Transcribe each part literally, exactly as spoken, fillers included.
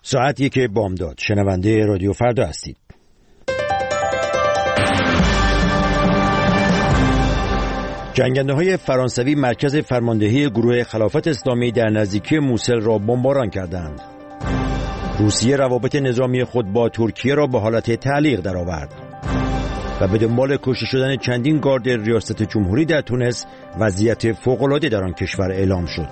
ساعت یک بامداد. شنونده رادیو فردا هستید. جنگنده های فرانسوی مرکز فرماندهی گروه خلافت اسلامی در نزدیکی موسل را بمباران کردند. روسیه روابط نظامی خود با ترکیه را به حالت تعلیق درآورد و به دنبال کشته شدن چندین گارد ریاست جمهوری در تونس وضعیت فوق‌العاده در آن کشور اعلام شد.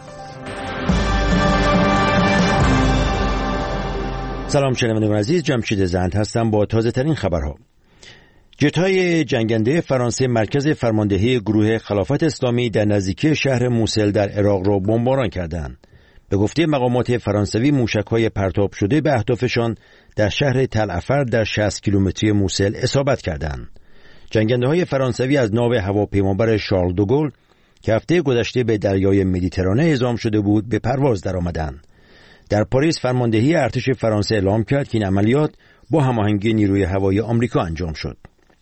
سلام شنوندگان عزیز، جمشید زند هستم با تازه ترین خبرها. جت‌های جنگنده فرانسه مرکز فرماندهی گروه خلافت اسلامی در نزدیکی شهر موسل در عراق را بمباران کردند. به گفته مقامات فرانسوی موشک‌های پرتاب شده به اهدافشان در شهر تل عفر در شصت کیلومتری موسل اصابت کردند. جنگنده‌های فرانسوی از ناو هواپیمابر شارل دوگل که هفته گذشته به دریای مدیترانه اعزام شده بود به پرواز درآمدند. در پاریس فرماندهی ارتش فرانسه اعلام کرد که این عملیات با هماهنگی نیروی هوایی آمریکا انجام شد.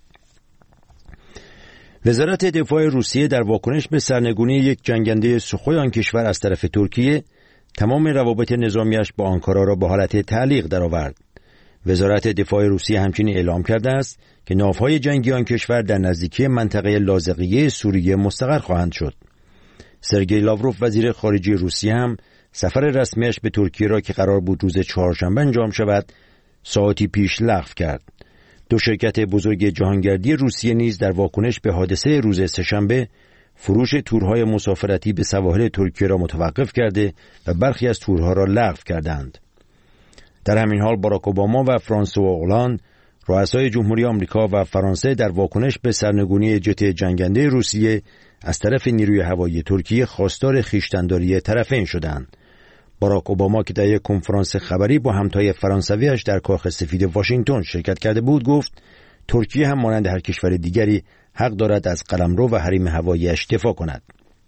وزارت دفاع روسیه در واکنش به سرنگونی یک جنگنده سخوی آن کشور از طرف ترکیه تمام روابط نظامیش با آنکارا را به حالت تعلیق درآورد. وزارت دفاع روسیه همچنین اعلام کرده است که ناوهای جنگی آن کشور در نزدیکی منطقه لاذقیه سوریه مستقر خواهند شد. سرگئی لاوروف وزیر خارجه روسیه هم سفر رسمیش به ترکیه را که قرار بود روز چهارشنبه انجام شود ساعتی پیش لغو کرد. دو شرکت بزرگ جهانگردی روسیه نیز در واکنش به حادثه روز سه‌شنبه فروش تورهای مسافرتی به سواحل ترکیه را متوقف کرده و برخی از تورها را لغو کردند. در همین حال باراک اوباما و فرانسوا هولند رؤسای جمهوری آمریکا و فرانسه در واکنش به سرنگونی جت جنگنده روسیه از طرف نیروی هوایی ترکیه خواستار خویشتن‌داری طرفین شدند. باراک اوباما که در یک کنفرانس خبری با همتای فرانسویش در کاخ سفید واشنگتن شرکت کرده بود گفت ترکیه هم مانند هر کشور دیگری حق دارد از قلمرو و حریم هوایی‌اش دفاع کند.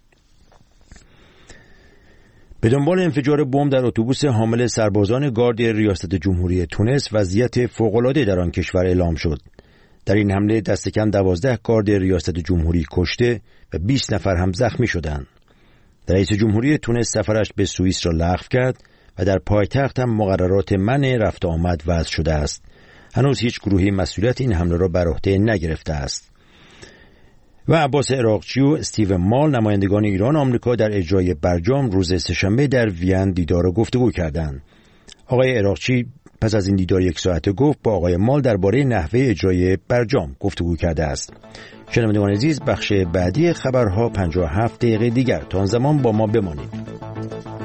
به دنبال انفجار بمب در اتوبوس حامل سربازان گارد ریاست جمهوری تونس وضعیت فوق‌العاده در آن کشور اعلام شد. در این حمله دست کم دوازده گارد ریاست جمهوری کشته و بیست نفر هم زخمی شدند. رئیس جمهوری تونس سفرش به سوئیس را لغو کرد و در پایتخت هم مقررات منع رفت آمد وضع شده است. هنوز هیچ گروهی مسئولیت این حمله را بر عهده نگرفته است. و عباس عراقچی و استیون مال نمایندگان ایران و آمریکا در اجرای برجام روز سه‌شنبه در وین دیدار و گفتگو کردند. آقای عراقچی پس از این دیدار یک ساعته گفت با آقای مال درباره نحوه اجرای برجام گفتگو کرده است. شنوندگان عزیز، بخش بعدی خبرها پنجاه و هفت دقیقه دیگر. تا آن زمان با ما بمانید.